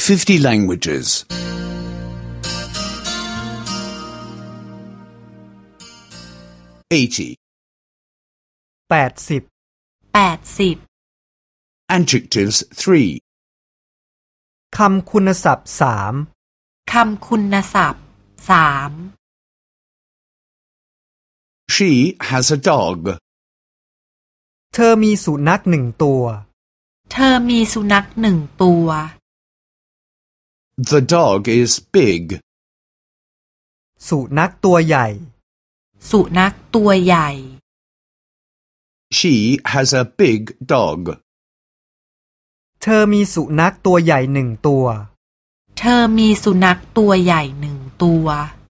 50 languages. 80. 80 Adjectives 3. คำคุณศัพท์3 คำคุณศัพท์3 She has a dog. เธอมีสุนัข1 ตัวเธอมีสุนัข1 ตัว The dog is big. สุนัขตัวใหญ่สุนัขตัวใหญ่ She has a big dog. เธอมีสุนัขตัวใหญ่1 ตัวเธอมีสุนัขตัวใหญ่1 ตัว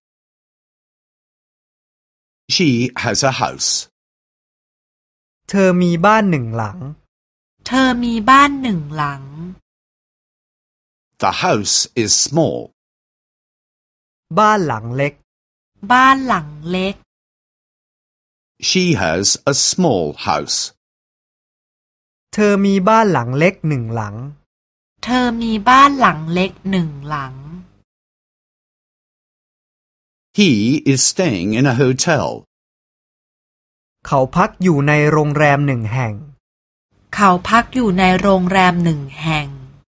She has a house. เธอมีบ้าน1 หลังเธอมีบ้าน1 หลัง The house is small. บ้านหลังเล็กบ้านหลังเล็ก She has a small house. เธอมีบ้านหลังเล็ก1 หลังเธอมีบ้านหลังเล็ก1 หลัง He is staying in a hotel. เขาพักอยู่ในโรงแรม1 แห่งเขาพักอยู่ในโรงแรม1 แห่ง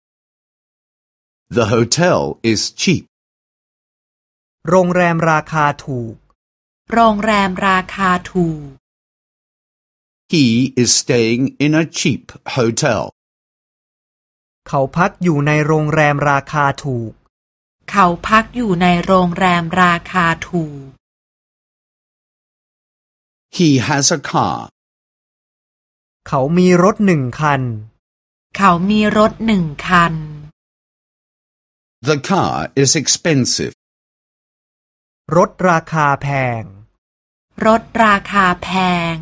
The hotel is cheap. โรงแรมราคาถูกโรงแรมราคาถูก He is staying in a cheap hotel. เขาพักอยู่ในโรงแรมราคาถูกเขาพักอยู่ในโรงแรมราคาถูก He has a car. เขามีรถ1 คันเขามีรถ1 คัน The car is expensive. รถราคาแพงรถราคาแพง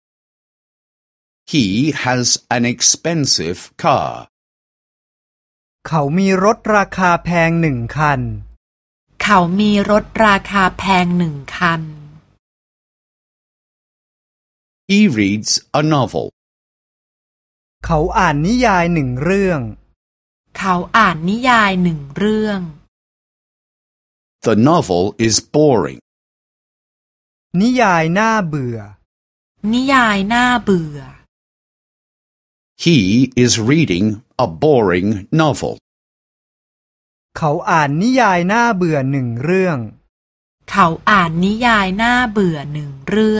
He has an expensive car. เขามีรถราคาแพง1 คันเขามีรถราคาแพง1 คัน He reads a novel. เขาอ่านนิยาย1 เรื่องเขาอ่านนิยาย1 เรื่อง The novel is boring. นิยายน่าเบื่อนิยายน่าเบื่อ He is reading a boring novel. เขาอ่านนิยายน่าเบื่อ1 เรื่องเขาอ่านนิยายน่าเบื่อ1 เรื่อง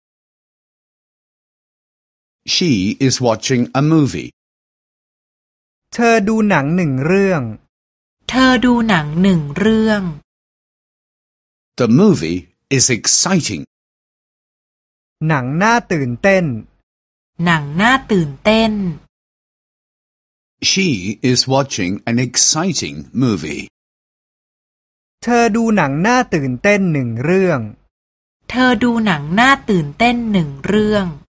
She is watching a movie. เธอดูหนัง1 เรื่องเธอดูหนัง1 เรื่อง The movie is exciting. หนังน่าตื่นเต้นหนังน่าตื่นเต้น She is watching an exciting movie. เธอดูหนังน่าตื่นเต้น1 เรื่องเธอดูหนังน่าตื่นเต้น1 เรื่อง